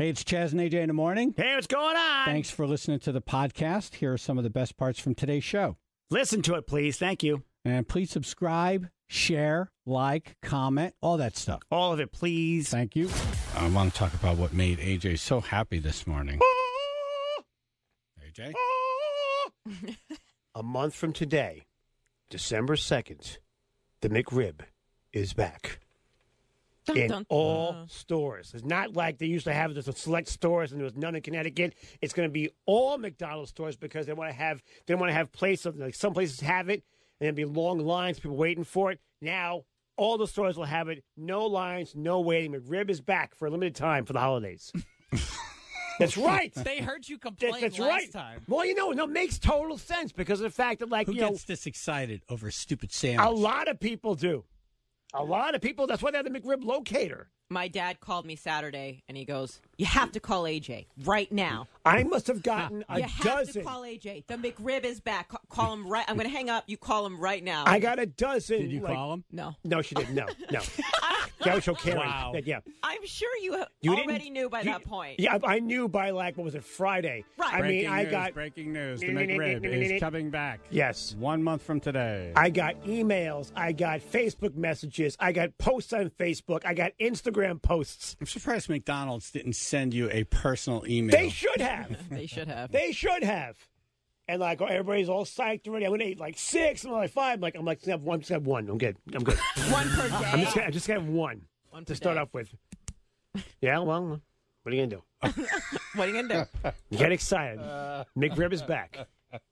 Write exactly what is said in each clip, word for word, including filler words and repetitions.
Hey, it's Chaz and A J in the morning. Hey, what's going on? Thanks for listening to the podcast. Here are some of the best parts from today's show. Listen to it, please. Thank you. And please subscribe, share, like, comment, all that stuff. All of it, please. Thank you. I want to talk about what made A J so happy this morning. A J? A month from today, December second, the McRib is back. Dun, in dun, all dun. stores. It's not like they used to have this select stores and there was none in Connecticut. It's going to be all McDonald's stores because they want to have they want to have places like some places have it and there'll be long lines, people waiting for it. Now all the stores will have it. No lines, no waiting. McRib is back for a limited time for the holidays. That's right. They heard you complain That- that's last right. time. Well, you know, no, it makes total sense because of the fact that, like, Who you know, gets this excited over a stupid sandwich? a lot of people do. A lot of people. That's why they have the McRib locator. My dad called me Saturday, and he goes, "You have to call A J right now. I must have gotten a you have dozen. to call A J. The McRib is back. Ca- Call him right. I'm going to hang up. You call him right now." I got a dozen. Did you like- call him? no. No, she didn't. No, no. That was okay. Wow. Yeah. I'm sure you, ha- You already didn't- knew by you- that point. Yeah, I knew by, like, what was it, Friday? Right. I Breaking mean, I news, got, breaking news. The McRib is coming back. yes. One month from today. I got emails. I got Facebook messages. I got posts on Facebook. I got Instagram posts. I'm surprised McDonald's didn't send you a personal email. They should have. They should have. They should have. And, like, everybody's all psyched already. I'm going to eat, like, six. I'm like, five. I'm like, I'm like, just have one. Just have one. I'm good. I'm good. One per day. I'm just, gonna- I just have one, One to per start day. off with. Yeah, well, what are you going to do? What are you going to do? You get excited. McRib is back.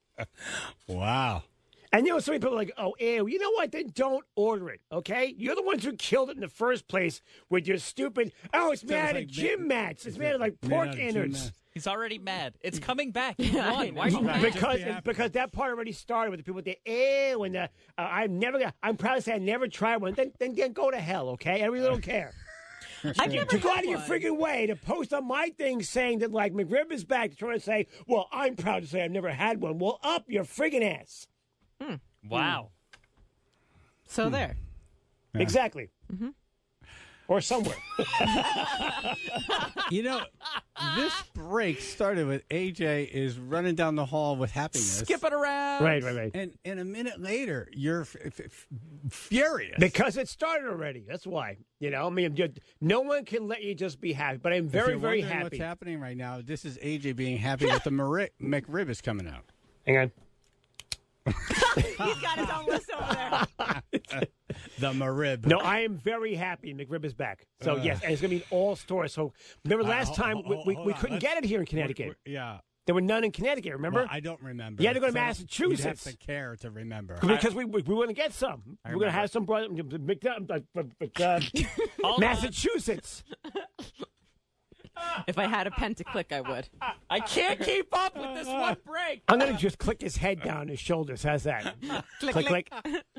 Wow. And you know, some people are like, oh, ew, you know what? Then don't order it, okay? You're the ones who killed it in the first place with your stupid, oh, it's So made it's out like of gym ma- mats. It's made of like made pork out of gym innards. mats. He's already mad. It's coming back. He I won. know. Why are you Right. mad? Because Just be happy. because that part already started with the people with the ew and the, uh, I'm never gonna, I'm proud to say I never tried one. Then, then, then go to hell, okay? I really don't care. I've never To go out had of your one. freaking way to post on my thing saying that, like, McRib is back, to try to say, well, I'm proud to say I've never had one. Well, up your friggin' ass. Wow. So there. Yeah. Exactly. Or somewhere. You know, this break started with A J is running down the hall with happiness. Skip it around. Right, right, right. And, and a minute later, you're f- f- f- furious. Because it started already. That's why. You know, I mean, you- no one can let you just be happy. But I'm If very, you're very wondering happy. What's happening right now? This is A J being happy that the Mari- McRib is coming out. Hang on. He's got his own list over there. The McRib. No, I am very happy McRib is back. So, Uh. yes, and it's going to be in all stores. So, remember Uh, last ho- time ho- we, ho- we, hold we on. couldn't Let's- get it here in We're- Connecticut. we're- yeah. There were none in Connecticut, remember? Well, I don't remember. You had to go to So Massachusetts. You'd have to care to remember. because we, we, we were going to get some. I We were going to remember. have some brought uh, uh, Hold on. Massachusetts. If I had a pen to click, I would. I can't keep up with this one break. I'm going to just click his head down his shoulders. How's that? click, click.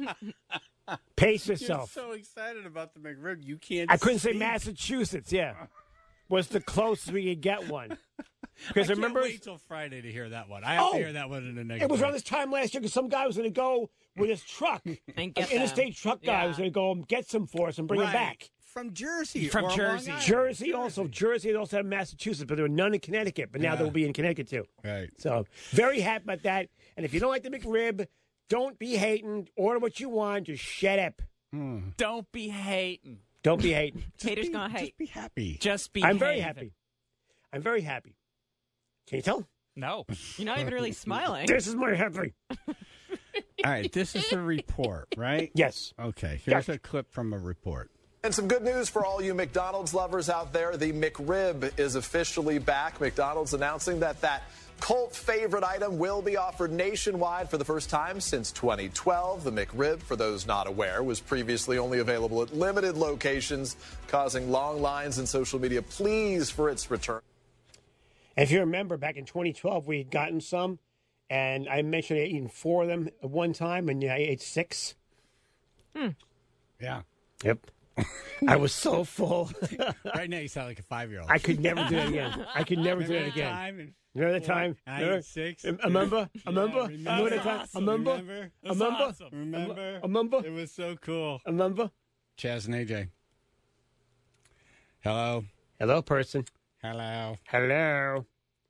Pace You're yourself. so excited about the McRib, you can't. I couldn't say speak. Massachusetts, yeah. Was the closest we could get one. I Because can't remember, wait till Friday to hear that one. I have Oh! to hear that one in the next. it was break. around this time last year because some guy was going to go with his truck. And An get them. interstate truck guy Yeah. was going to go and get some for us and bring them Right. back. From Jersey. From or Long Jersey. Island. Jersey also. Jersey they also had Massachusetts, but there were none in Connecticut. But now Yeah. there will be in Connecticut too. Right. So very happy about that. And if you don't like the McRib, don't be hating. Order what you want. Just shut up. Don't be hating. Don't be hating. Haters Be- gonna Just hate. be happy. Just be I'm very hating. happy. I'm very happy. Can you tell? No. You're not even really smiling. This is my happy. All right, this is a report, right? Yes. Okay, here's Yes. a clip from a report. And some good news for all you McDonald's lovers out there. The McRib is officially back. McDonald's announcing that that cult favorite item will be offered nationwide for the first time since twenty twelve. The McRib, for those not aware, was previously only available at limited locations, causing long lines in social media pleas for its return. And if you remember, back in twenty twelve, we had gotten some, and I mentioned I eaten four of them at one time, and yeah, I ate six. Yeah. Yep. I was so full. Right now, you sound like a five-year-old. I could never do it again. I could never do it Remember that again. time and- Remember the time? I Remember? ate six. I Remember? Yeah, Remember? remember. Remember the That's time? awesome. Remember? Remember? That's Remember? awesome. Remember? Remember? It was so cool. Remember? Chaz and A J. Hello. Hello, person. Hello. Hello.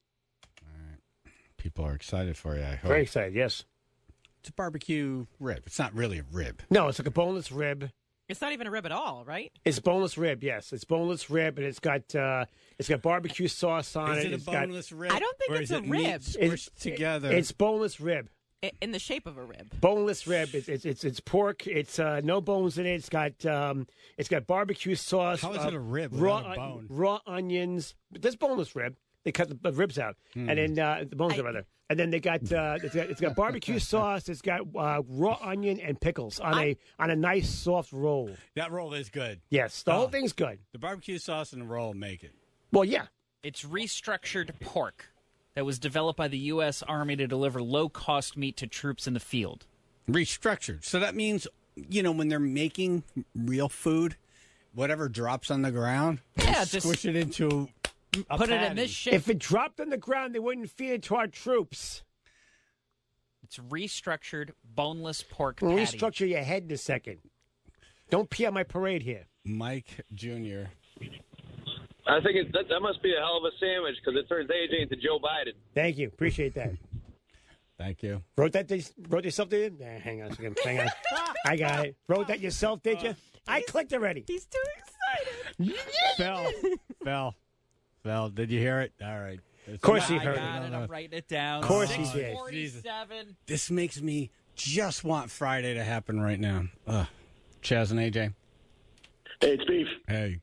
People are excited for you, I hope. Very excited, yes. It's a barbecue rib. It's not really a rib. No, it's like a boneless rib. It's not even a rib at all, right? It's boneless rib, yes. It's boneless rib, and it's got uh, it's got barbecue sauce on Is it. it a It's got- boneless rib? I don't think or it's is a it meat rib. squished It's- together. It's boneless rib. I- In the shape of a rib. Boneless rib. It's it's it's, it's pork. It's uh, no bones in it. It's got um, it's got barbecue sauce. How is uh, it a rib Raw without a bone? raw onions. There's boneless rib. They cut the, the ribs out, Hmm. and then uh, the bones I- are rather. And then they got uh, it's got it's got barbecue sauce. It's got uh, raw onion and pickles on a on a nice soft roll. that roll is good. Yes, the Oh. whole thing's good. The barbecue sauce and the roll make it. Well, yeah. It's restructured pork that was developed by the U S. Army to deliver low-cost meat to troops in the field. Restructured. So that means, you know, when they're making real food, whatever drops on the ground, they Yeah, just- squish it into a Put it in patty. this shape. If it dropped on the ground, they wouldn't feed it to our troops. It's restructured boneless pork We'll patty. restructure your head in a second. Don't pee on my parade here. Mike Junior I think it, that, that must be a hell of a sandwich because it turns A J into Joe Biden. Thank you. Appreciate that. Thank you. Wrote that wrote yourself, did you? Nah, hang on a second. Hang on. I got it. Wrote that yourself, did you? I clicked already. He's too excited. Phil. Phil. Phil, did you hear it? All right. Of course he I heard got it. it. I'm writing it down. Of course he six did. forty-seven. This makes me just want Friday to happen right now. Ugh. Chaz and A J. Hey, it's Beef. Hey.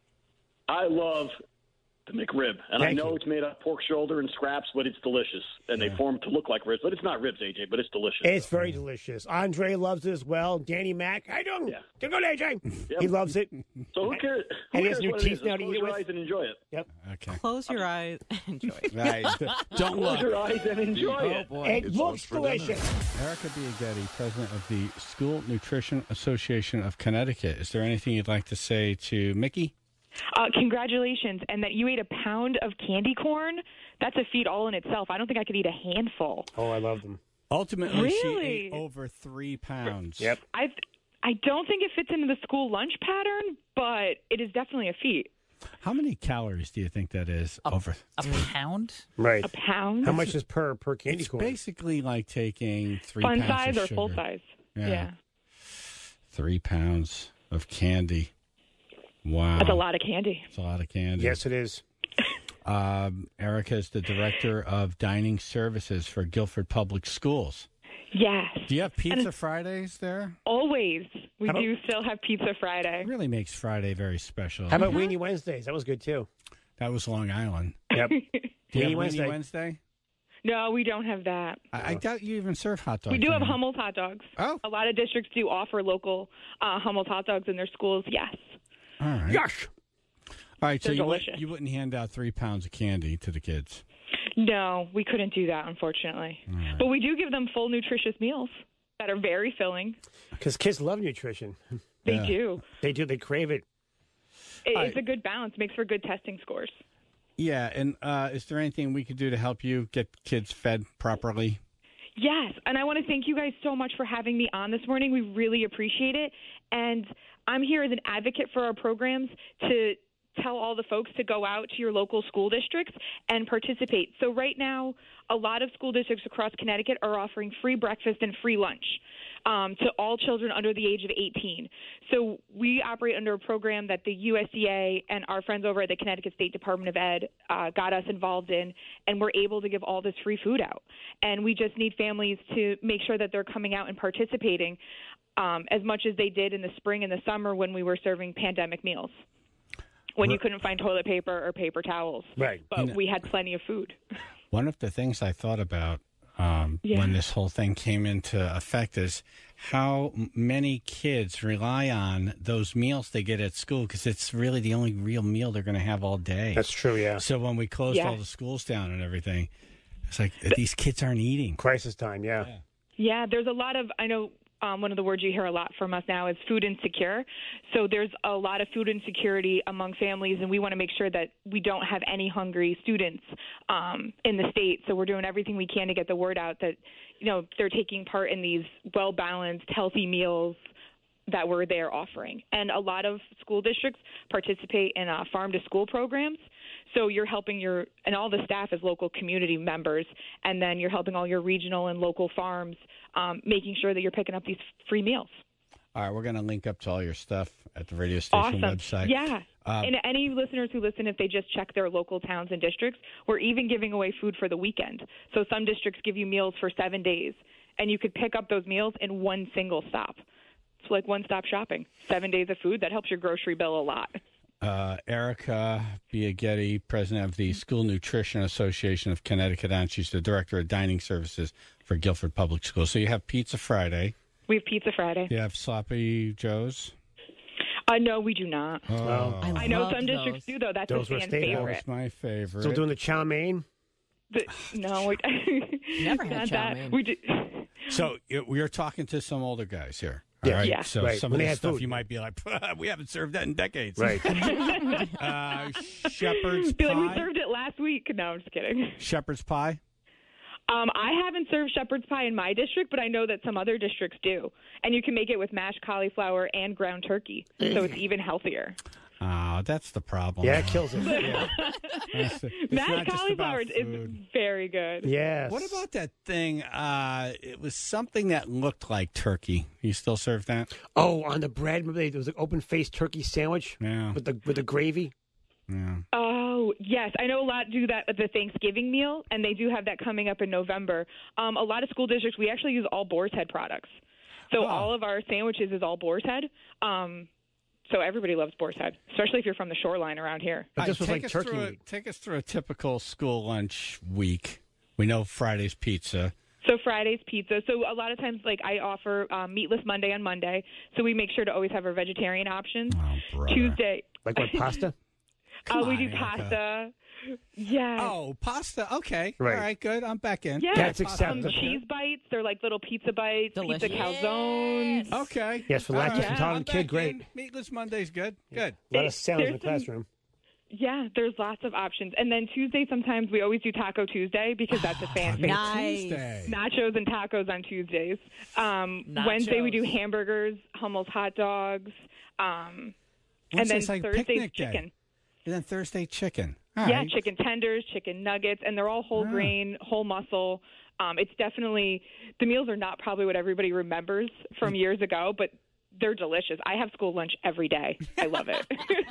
I love the McRib, and I Thank know you. it's made out of pork shoulder and scraps, but it's delicious. And they form to look like ribs, but it's not ribs, A J, but it's delicious. It's very delicious. Andre loves it as well. Danny Mac. How you doing? Yeah. Doing good, A J. Yep. He loves it. So who cares? Who And he has cares new what it teeth is? now Just to close eat it your with? eyes and enjoy it. Yep. Okay. Close your eyes and enjoy it. Right. Don't Close look. your eyes and enjoy Oh, it. boy. It looks delicious. Erica Biagetti, president of the School Nutrition Association of Connecticut. Is there anything you'd like to say to Mickey? Uh, congratulations. And that you ate a pound of candy corn, that's a feat all in itself. I don't think I could eat a handful. Oh, I love them. Ultimately, she Really? ate over three pounds. Yep. I I don't think it fits into the school lunch pattern, but it is definitely a feat. How many calories do you think that is? over A pound? Right. A pound? How much is per per candy It's corn? basically like taking three Fun pounds size of or full sugar. size? Yeah. Yeah. Three pounds of candy. Wow. That's a lot of candy. It's a lot of candy. Yes, it is. Um, Erica is the director of dining services for Guilford Public Schools. Yes. Do you have Pizza And- Fridays there? Always. We How about- do still have Pizza Friday. It really makes Friday very special. How about Weenie Wednesdays? That was good too. That was Long Island. Yep. Do you have Weenie Weenie Wednesday. Wednesday? No, we don't have that. I, I doubt you even serve hot dogs. We do have anymore. Hummel's hot dogs. Oh. A lot of districts do offer local uh, Hummel's hot dogs in their schools, yes. All right. Gosh. All right, so They're you, would, delicious. you wouldn't hand out three pounds of candy to the kids. No, we couldn't do that, unfortunately. But we do give them full nutritious meals that are very filling. Because kids love nutrition. They Yeah. do. They do. They crave it. It, Hi. it's a good balance. Makes for good testing scores. Yeah, and uh, is there anything we could do to help you get kids fed properly? Yes, and I want to thank you guys so much for having me on this morning. We really appreciate it. And I'm here as an advocate for our programs to tell all the folks to go out to your local school districts and participate. So right now, a lot of school districts across Connecticut are offering free breakfast and free lunch um, to all children under the age of eighteen. So we operate under a program that the U S D A and our friends over at the Connecticut State Department of Ed uh, got us involved in, and we're able to give all this free food out. And we just need families to make sure that they're coming out and participating um, as much as they did in the spring and the summer when we were serving pandemic meals, when you couldn't find toilet paper or paper towels. Right. But You know- we had plenty of food. One of the things I thought about um, Yeah. when this whole thing came into effect is how m- many kids rely on those meals they get at school because it's really the only real meal they're going to have all day. That's true. Yeah. So when we closed Yeah. all the schools down and everything, it's like these kids aren't eating. Crisis time. Yeah. Yeah, there's a lot of, I know um, one of the words you hear a lot from us now is food insecure. So there's a lot of food insecurity among families, and we want to make sure that we don't have any hungry students um, in the state. So we're doing everything we can to get the word out that, you know, they're taking part in these well-balanced, healthy meals that we're there offering. And a lot of school districts participate in uh, farm-to-school programs. So you're helping your, and all the staff is local community members, and then you're helping all your regional and local farms, um, making sure that you're picking up these free meals. All right, we're going to link up to all your stuff at the radio station Awesome. website. Yeah. Um, and any listeners who listen, if they just check their local towns and districts, we're even giving away food for the weekend. So some districts give you meals for seven days, and you could pick up those meals in one single stop. It's like one-stop shopping. Seven days of food, that helps your grocery bill a lot. Uh, Erica Biaghetti, president of the School Nutrition Association of Connecticut, and she's the director of dining services for Guilford Public Schools. So you have Pizza Friday. We have Pizza Friday. You have Sloppy Joe's. Uh, no, we do not. Oh, I, I know love some districts those. do, though. That's Those a were fan staples. that favorite. was my favorite. Still doing the chow mein? The, no, we, Never had not chow that. mein. We do. So you- we are talking to some older guys here. All Yeah. right? Yeah. So Right. some When of they the had stuff food. you might be like, we haven't served that in decades. Right. Uh, shepherd's Be like, we pie. served it last week. No, I'm just kidding. Shepherd's pie. Um, I haven't served shepherd's pie in my district, but I know that some other districts do. And you can make it with mashed cauliflower and ground turkey, so it's even healthier. Oh, that's the problem. Yeah, it kills it. Yeah. That's the- it's Mashed not just cauliflower about is food. very good. Yes. What about that thing? Uh, it was something that looked like turkey. You still serve that? Oh, on the bread, remember they- there was an open-faced turkey sandwich Yeah. with the with the gravy? Yeah. Oh, yes. I know a lot do that at the Thanksgiving meal, and they do have that coming up in November. Um, a lot of school districts, we actually use all Boar's Head products. So Oh. all of our sandwiches is all Boar's Head. Um, so everybody loves Boar's Head, especially if you're from the shoreline around here. But this All was right, like take us turkey through a- meat. Take us through a typical school lunch week. We know Friday's pizza. So Friday's pizza. So a lot of times, like I offer um, Meatless Monday on Monday. So we make sure to always have our vegetarian options. Oh, brother. Tuesday, Like what, pasta? uh, we on, do Erica. pasta. Yeah. Oh, pasta. Okay. Right. All right, good. I'm back in. Yeah, That's um, acceptable. cheese bites. They're like little pizza bites, Delicious. pizza calzones. Okay. Yes, for All lactose right, intolerant I'm kid, back great. in. Meatless Monday's good. Good. A lot of sounds in the There's some- classroom. Yeah, there's lots of options. And then Tuesday, sometimes we always do Taco Tuesday because that's a fan favorite. Nice. Tuesday. Nachos and tacos on Tuesdays. Um, Wednesday, we do hamburgers, Hummel's hot dogs. Um, and then Wednesday's like Thursday's picnic day. chicken. And then Thursday, chicken. All Yeah, right. chicken tenders, chicken nuggets, and they're all whole Ah. grain, whole muscle. Um, it's definitely, the meals are not probably what everybody remembers from years ago, but they're delicious. I have school lunch every day. I love it.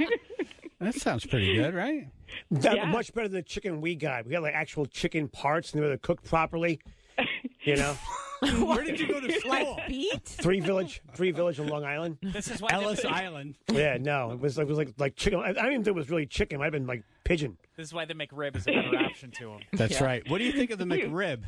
That sounds pretty good, right? That, Yeah. Much better than the chicken we got. We got like actual chicken parts and they were cooked properly. You know, Where did you go to school? Beat? Three Village, Three Village on Long Island. This is why Ellis the, Island. Yeah, no, it was like it was like like chicken. I, I don't even think it was really chicken. It might have been like pigeon. this is why the McRib is a better option to him. That's right. What do you think of the McRib?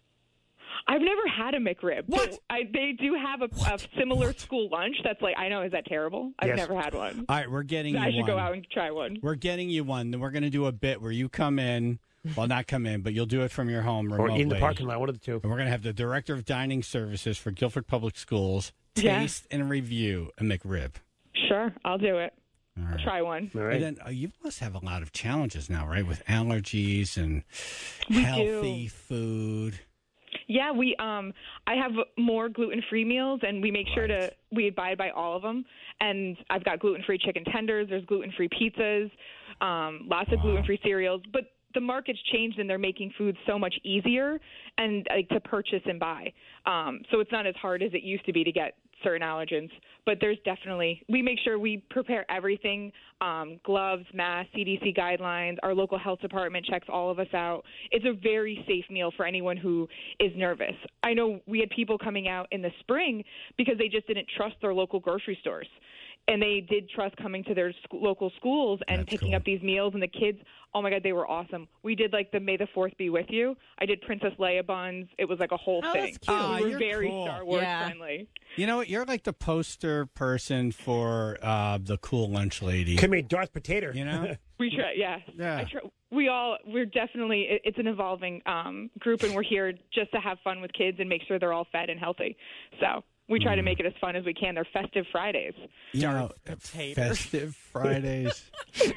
I've never had a McRib. What? So I, they do have a, a similar school lunch that's like, I know, is that terrible? I've Yes. never had one. All right, we're getting you I should one. go out and try one. We're getting you one. Then we're going to do a bit where you come in. Well, not come in, but you'll do it from your home Or remotely. in the parking lot, one of the two. And we're going to have the director of dining services for Guilford Public Schools Yeah. taste and review a McRib. Sure, I'll do it. All I'll right. try one. All right. And then uh, you must have a lot of challenges now, right? With allergies and We healthy do. food. Yeah, we um I have more gluten-free meals and we make sure to Right. we abide by all of them. And I've got gluten-free chicken tenders, there's gluten-free pizzas, um lots of gluten-free cereals, but the market's changed and they're making food so much easier and like to purchase and buy. Um so it's not as hard as it used to be to get certain allergens, but there's definitely, we make sure we prepare everything, um, gloves, masks, C D C guidelines. Our local health department checks all of us out. It's a very safe meal for anyone who is nervous. I know we had people coming out in the spring because they just didn't trust their local grocery stores. And they did trust coming to their sc- local schools and That's picking cool. up these meals. And the kids, oh my God, they were awesome. We did like the May the fourth be with you. I did Princess Leia buns. It was like a whole Oh, thing. that's cute. Ah, we were you're very cool. Star Wars Yeah. friendly. You know what? You're like the poster person for uh, the cool lunch lady. Could be Darth Potato. You know? We try, yeah. Yeah. I try, we all, we're definitely, it, it's an evolving um, group, and we're here just to have fun with kids and make sure they're all fed and healthy. So we try to make it as fun as we can. They're festive Fridays. You know, Potato. festive Fridays.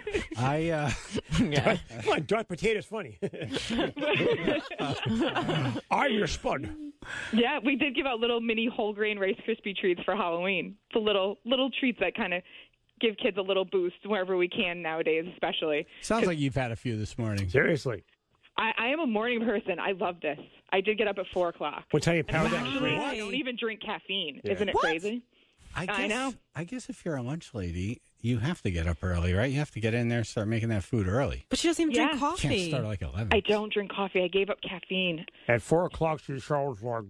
I uh, Yeah. Come on, Darth Potato's funny. I'm your spud. Yeah, we did give out little mini whole grain Rice Krispie treats for Halloween. The little little treats that kind of give kids a little boost wherever we can nowadays, especially. Sounds like you've had a few this morning. Seriously. I, I am a morning person. I love this. I did get up at four o'clock. What time you And power down? actually, What? I don't even drink caffeine. Yeah. Isn't it What? crazy? I, guess, I know. I guess if you're a lunch lady, you have to get up early, right? You have to get in there and start making that food early. But she doesn't even Yeah. drink Can't coffee. start at like eleven. I don't drink coffee. I gave up caffeine. At four o'clock, she sounds like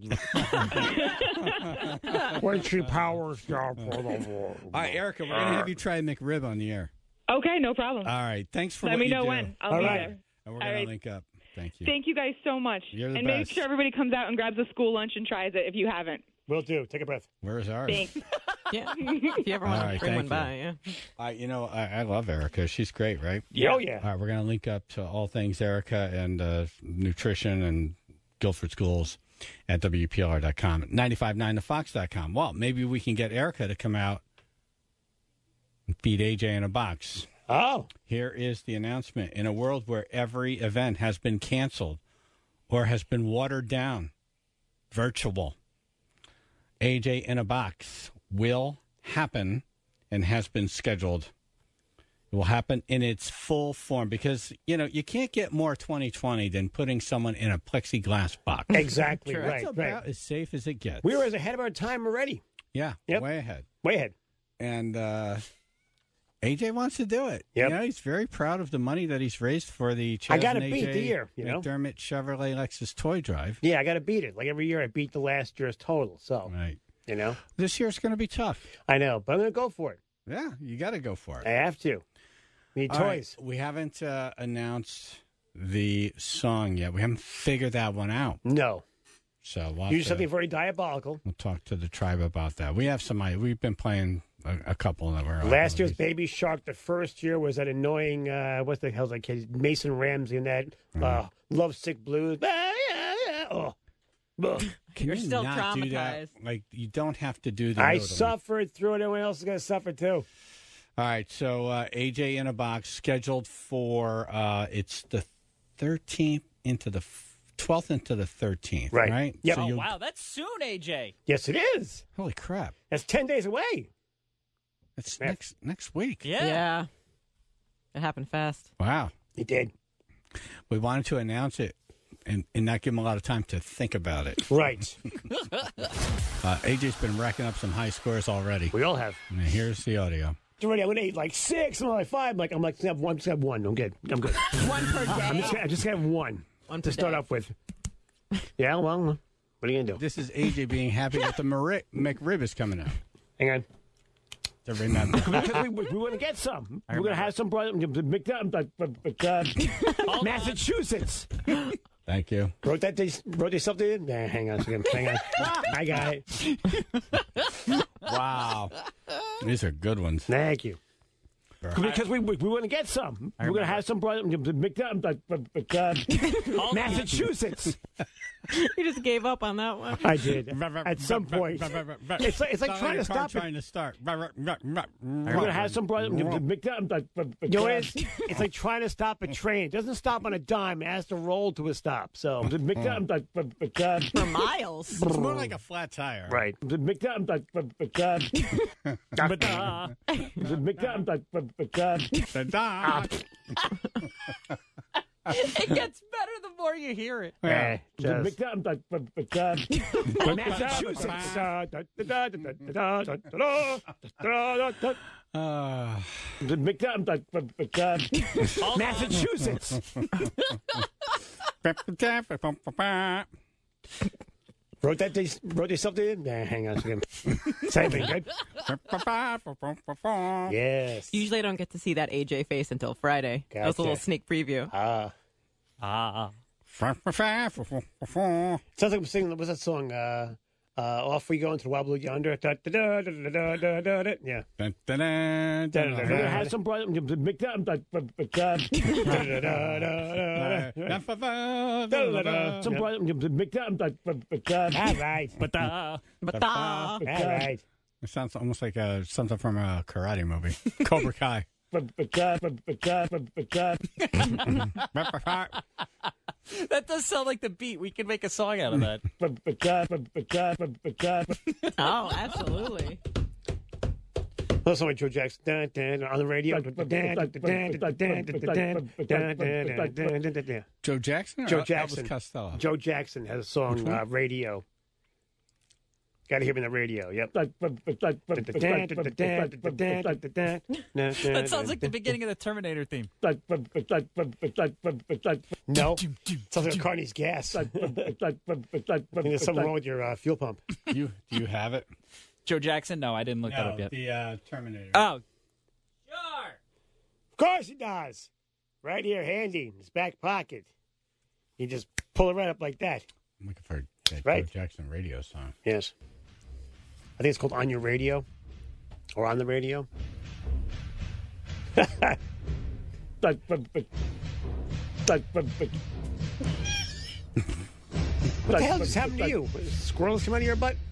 when she powers down for the world. All right, Erica, we're going to have you try McRib on the air. Okay, no problem. All right. Thanks for Let what me you know do. when. I'll All be right. there. And we're All going right. to link up. Thank you. Thank you guys so much. You're the and make best. sure everybody comes out and grabs a school lunch and tries it if you haven't. Will do. Take a breath. Where's ours? Thanks. Yeah. If you ever All want right, to bring thank one you. by, yeah. I, you know, I, I love Erica. She's great, right? Yeah. Oh, yeah. All right, we're going to link up to all things Erica and uh, nutrition and Guilford Schools at W P L R dot com, ninety-five nine the fox dot com. Well, maybe we can get Erica to come out and feed A J in a box. Oh. Here is the announcement. In a world where every event has been canceled or has been watered down, virtual, A J in a Box will happen and has been scheduled. It will happen in its full form because, you know, you can't get more twenty twenty than putting someone in a plexiglass box. Exactly. That's Right. about Right. as safe as it gets. We were as ahead of our time already. Yeah, Yep. way ahead. Way ahead. And uh, A J wants to do it. Yep. You know, he's very proud of the money that he's raised for the I Chaz gotta and beat A J the year, you know? McDermott Chevrolet Lexus Toy Drive. Yeah, I got to beat it. Like every year, I beat the last year's total. So, Right. you know, This year's going to be tough. I know, but I'm going to go for it. Yeah, you got to go for it. I have to. Need All right, toys. we haven't uh, announced the song yet. We haven't figured that one out. No. So we'll, have You do to- something very diabolical. we'll talk to the tribe about that. We have some. i- We've been playing a, a couple that were Last year's Baby Shark, the first year was that annoying, uh, what the hell's that kid? Mason Ramsey and that uh, Love Sick Blues. Ah, yeah, yeah. Oh. Ugh. Can You're you still not do that? traumatized. Like you don't have to do the. I yodeling. suffered through it. Everyone else is going to suffer too. All right, so uh, A J in a Box scheduled for uh, it's the thirteenth into the twelfth into the thirteenth, Right. Right. Yep. So Oh, you'll- wow. That's soon, A J. Yes, it is. Holy crap! That's ten days away. It's Yeah. next next week. Yeah. Yeah. It happened fast. Wow. It did. We wanted to announce it and, and not give him a lot of time to think about it. Right. Uh, A J's been racking up some high scores already. We all have. And here's the audio. Already, I'm going to eat like six. I'm like five. I'm like, I'm like, just have one. Just have one. I'm good. I'm good. One per I'm day. just, I just have one. One to per start day. off with. Yeah, well, what are you going to do? This is A J being happy that the Mari- McRib is coming out. Hang on. To remember. Because we, we, we want to get some. We're going to have some brother, uh, Massachusetts. Thank you. Wrote that they, wrote they something in? Nah, hang on a second. Hang on. I got it. Wow. These are good ones. Thank you. Because we, we, we want to get some. We're going to have some brother, uh, Massachusetts. You just gave up on that one. I did. At some point. It's like, it's like trying to stop it. Trying to start. We're going to have some brother, you know what it is? It's like trying to stop a train. It doesn't stop on a dime. It has to roll to a stop. So, For miles. It's more like a flat tire. right. Da-da. It gets better the more you hear it. Eh, just- Uh, Massachusetts. Wrote that they wrote they something in? Nah, hang on a second. Same thing, right? Yes. Usually I don't get to see that A J face until Friday. That was a little Gotcha. sneak preview. Ah. Ah. Sounds like I'm singing, what's that song? Uh, uh, Off We Go into the Wobble Yonder. Da, da, da, da, da, da, da, da, da. Yeah. Da, da, da, da. We're going to have some brother. Some brother. All right. But uh, But uh, All right. It sounds almost like uh, something from a karate movie. Cobra Kai. that does sound like the beat. We can make a song out of that. oh, absolutely. Listen to Joe Jackson dun, dun, on the radio. Joe Jackson or Joe El- Jackson. Elvis Costello? Joe Jackson has a song, uh, Radio. Got to hear me on the radio. Yep. That sounds like the beginning of the Terminator theme. No. Sounds like Carney's gas. I think there's something wrong with your uh, fuel pump. You do you have it? Joe Jackson? No, I didn't look that No, up yet. the uh, Terminator. Oh, Of course he does. Right here, handy in his back pocket. You just pull it right up like that. I'm looking for that Right. Joe Jackson radio song. Yes. I think it's called On Your Radio or On the Radio. What the hell just happened to you? Squirrels come out of your butt?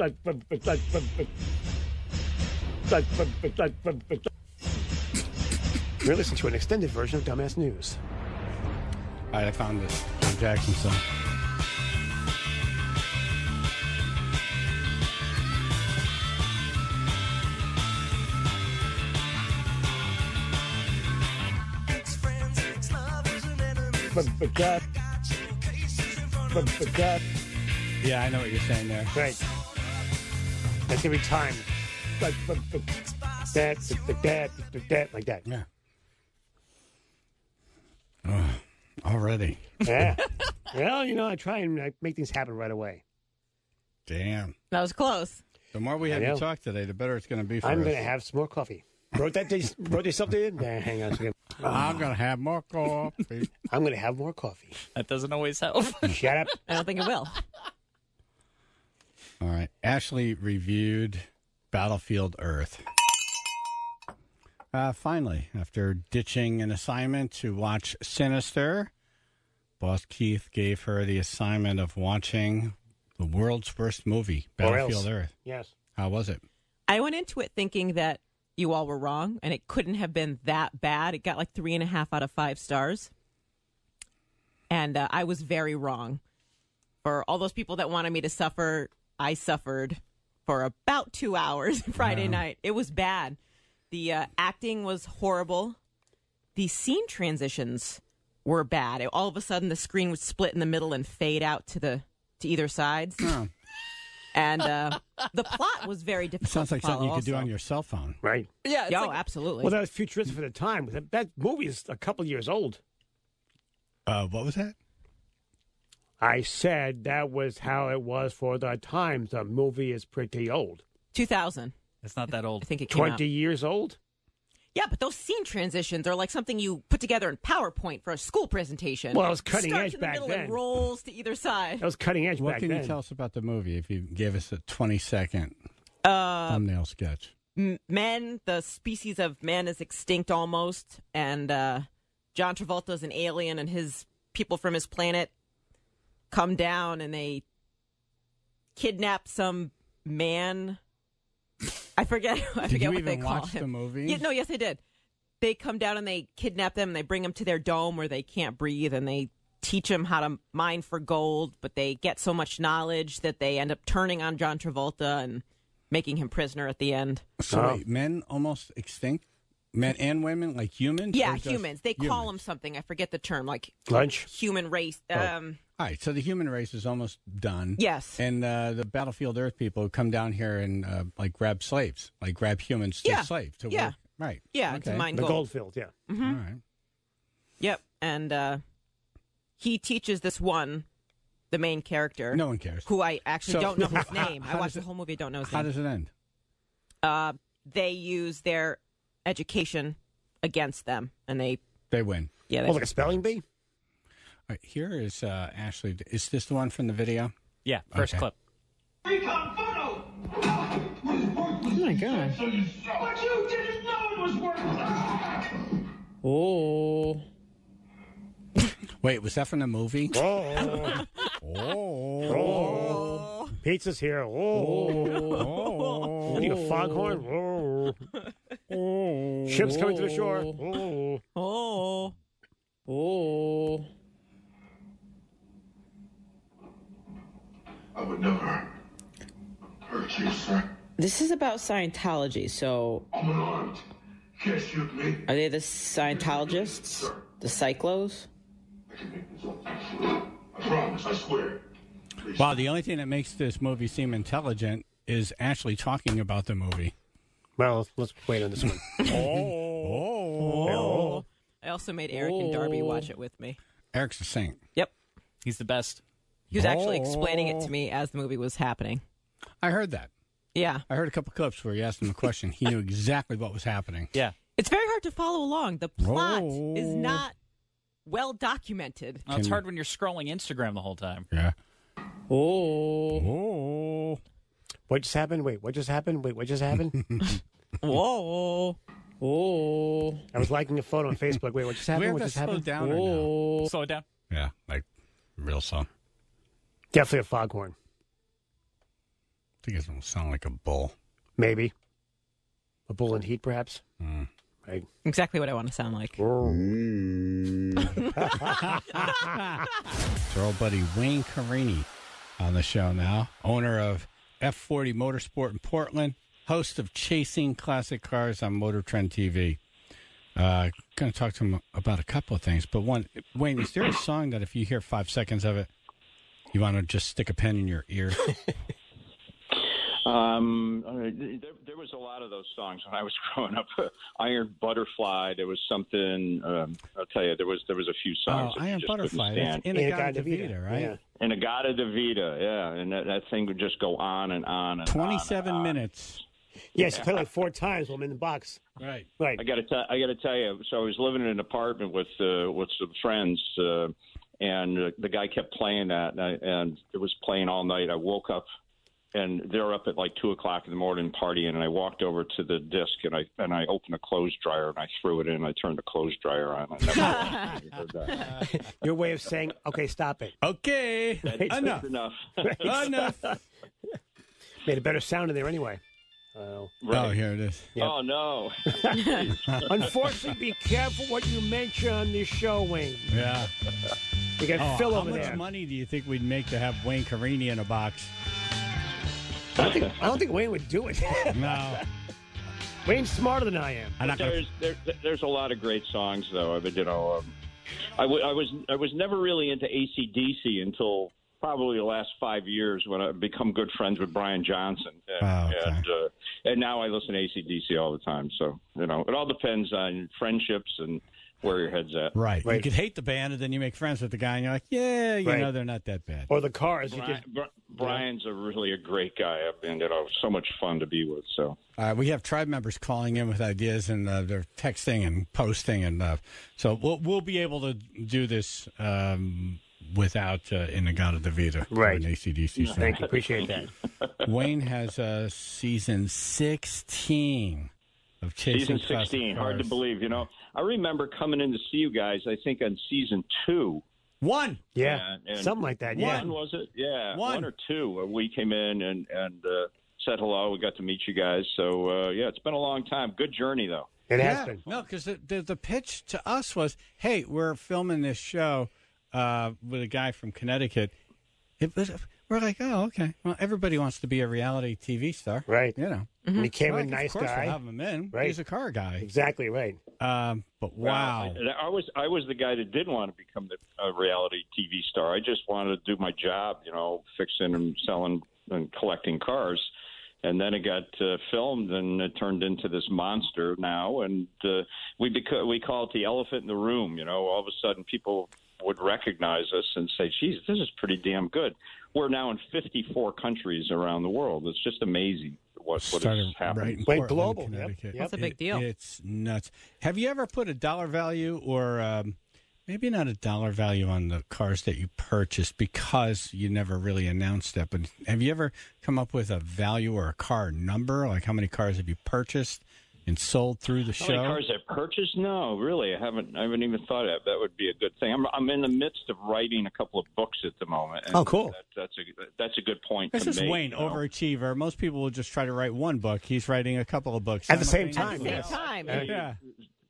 You're listening to an extended version of Dumbass News. All right, I found this Joe Jackson song. Yeah, I know what you're saying there. Right. That's every time. That, that, that, like that. Yeah. Oh, already. Yeah. Well, you know, I try and uh, make things happen right away. Damn. That was close. The more we have I you know. talk today, the better it's going to be for I'm us. going to have some more coffee. Wrote that day, wrote yourself there? Nah, hang on a second. I'm going to have more coffee. I'm going to have more coffee. that doesn't always help. Shut up. I don't think it will. All right. Ashley reviewed Battlefield Earth. Uh, finally, after ditching an assignment to watch Sinister, Boss Keith gave her the assignment of watching the world's worst movie, Or Battlefield else. Earth. Yes. How was it? I went into it thinking that you all were wrong, and it couldn't have been that bad. It got like three and a half out of five stars. And uh, I was very wrong. For all those people that wanted me to suffer, I suffered for about two hours Friday Wow. night. It was bad. The uh, acting was horrible. The scene transitions were bad. It, all of a sudden, the screen would split in the middle and fade out to the to either sides. Oh, And uh, the plot was very difficult. it sounds like to something you follow could do also. on your cell phone. Right. yeah, it's Oh, like- absolutely. Well, that was futuristic for the time. That, that movie is a couple years old. Uh, what was that? I said that was how it was for the times. The movie is pretty old. two thousand, it's not that old. I think it came out. twenty years old? Yeah, but those scene transitions are like something you put together in PowerPoint for a school presentation. Well, it was cutting Starts edge in the back middle then. and rolls to either side. That was cutting edge What back can then. you tell us about the movie if you gave us a twenty-second Uh, thumbnail sketch? m- men, the species of man is extinct almost, and uh, John Travolta's an alien, and his people from his planet come down and they kidnap some man. I forget. I Did forget you what even they call watch him. the movie? Yeah, no, yes, I did. They come down and they kidnap them and they bring them to their dome where they can't breathe and they teach them how to mine for gold, but they get so much knowledge that they end up turning on John Travolta and making him prisoner at the end. So Oh. wait, men almost extinct? Men and women, like humans? Yeah, or just humans. They call them humans? something. I forget the term, like Lunch? human race. Um, All right, so the human race is almost done. Yes. And uh, the Battlefield Earth people come down here and uh, like grab slaves, like grab humans to Yeah. slave to Yeah. work. Right. yeah, Okay. to mine The gold. Goldfield, yeah. All right. Yep. And uh, he teaches this one, the main character, No one cares. who I actually So- don't know his How- name. how I watched does the it- whole movie. I don't know his How name. does it end? Uh, they use their education against them, and they They win. yeah. They, Oh, like a spelling bee? All right, here is uh, Ashley. Is this the one from the video? Yeah, first Okay. clip. Recon photo! oh my god. But you didn't know it was working! Oh. Wait, was that from the movie? Oh. Oh. Oh. Pizza's here. Oh. Oh. What are you, a foghorn? Oh. Oh. Ships coming to the shore. Oh. Oh. Oh. I would never hurt you, sir. This is about Scientology, so... I'm unarmed. Can't shoot me. Are they the Scientologists? The Cyclos? I can make this all true. I promise, I swear. Please. Wow, the only thing that makes this movie seem intelligent is actually talking about the movie. Well, let's, let's wait on this one. oh. Oh. I also made Eric and Darby watch it with me. Eric's a saint. Yep. He's the best. He was actually explaining it to me as the movie was happening. I heard that. Yeah. I heard a couple clips where you asked him a question. He knew exactly what was happening. Yeah. It's very hard to follow along. The plot Oh. is not well documented. Well, it's hard when you're scrolling Instagram the whole time. Yeah. Oh. Oh. What just happened? Wait, what just happened? Wait, what just happened? Whoa. Oh. I was liking a photo on Facebook. Wait, what just Do we happened? have What to just slow happened? down or no? Oh. Slow it down. Yeah, like real slow. Definitely a foghorn. I think it will sound like a bull. Maybe. A bull in heat, perhaps? Mm. Right. Exactly what I want to sound like. It's our old buddy Wayne Carini on the show now, owner of F forty Motorsport in Portland, host of Chasing Classic Cars on Motor Trend T V. Uh, going to talk to him about a couple of things, but one, Wayne, is there a song that if you hear five seconds of it, you want to just stick a pen in your ear? Um, I mean, there, there was a lot of those songs when I was growing up. Iron Butterfly. There was something. Um, I'll tell you, there was there was a few songs. Oh, that you Iron just Butterfly. couldn't That's stand. Inagata Vita, right? Yeah. Inagata Vita, yeah, and that, that thing would just go on and on and Twenty-seven on and on. minutes. Yes, you played like four times while I'm in the box. Right. Right. I got to tell. I got to tell you. So I was living in an apartment with uh, with some friends, uh, and uh, the guy kept playing that, and, I, and it was playing all night. I woke up, and they're up at like two o'clock in the morning partying, and I walked over to the disc, and I and I opened a clothes dryer, and I threw it in. And I turned the clothes dryer on. I never heard that. Your way of saying, "Okay, stop it." Okay, That's enough. enough. Enough. Made a better sound in there anyway. Oh, Right. Oh, here it is. Yeah. Oh no! Unfortunately, be careful what you mention on this show, Wayne. Yeah. You got Oh, Phil how over much there. money do you think we'd make to have Wayne Carini in a box? I don't, think, I don't think Wayne would do it. No. Wayne's smarter than I am. I'm not gonna... There's there, there's a lot of great songs though. I mean, you know, um, I, w- I was I was never really into A C D C until probably the last five years when I've become good friends with Brian Johnson, and Oh, okay. and, uh, and now I listen to A C D C all the time. So you know, it all depends on friendships and where your head's at. Right. Right. You could hate the band, and then you make friends with the guy, and you're like, yeah, you Right. know, they're not that bad. Or the cars. You Brian, could, Bri- Brian's a really a great guy, and you know, so much fun to be with. So Uh, we have tribe members calling in with ideas, and uh, they're texting and posting, and uh, so we'll we'll be able to do this um, without uh, Inagata Vita, Right. an A C D C song. thank you. Appreciate that. Wayne has uh, season sixteen of Chasing season Classic sixteen, hard to Cars. believe. You know, I remember coming in to see you guys. I think on season two. One. Yeah. And- and Something like that. Yeah. One was it? Yeah, One. or two. We came in and and uh, said hello. We got to meet you guys. So uh, yeah, it's been a long time. Good journey though. It has Yeah. been. No, because the, the the pitch to us was, hey, we're filming this show uh, with a guy from Connecticut. It was, we're like, oh, okay. Well, everybody wants to be a reality T V star, Right. You know, And he came Like, in, nice of course guy. We'll have him in. Right. He's a car guy. Exactly right. Um, but wow, Well, I, I was I was the guy that didn't want to become the, a reality T V star. I just wanted to do my job, you know, fixing and selling and collecting cars. And then it got uh, filmed, and it turned into this monster now. And uh, we beca- we call it the elephant in the room. You know, all of a sudden people would recognize us and say, "Geez, this is pretty damn good." We're now in fifty-four countries around the world. It's just amazing what, what started is happening. right in Went Portland, global, yep, Connecticut. yep. That's a big It- deal. It's nuts. Have you ever put a dollar value or um, maybe not a dollar value on the cars that you purchased because you never really announced it? But have you ever come up with a value or a car number? Like how many cars have you purchased and sold through the How show? many cars I purchased? No, really, I haven't. I haven't even thought of that. That would be a good thing. I'm, I'm in the midst of writing a couple of books at the moment. and Oh, cool. That, that's a that's a good point. This to is make, Wayne, you know. overachiever. Most people will just try to write one book. He's writing a couple of books At the same At time. the same yes. time. Uh, Yeah.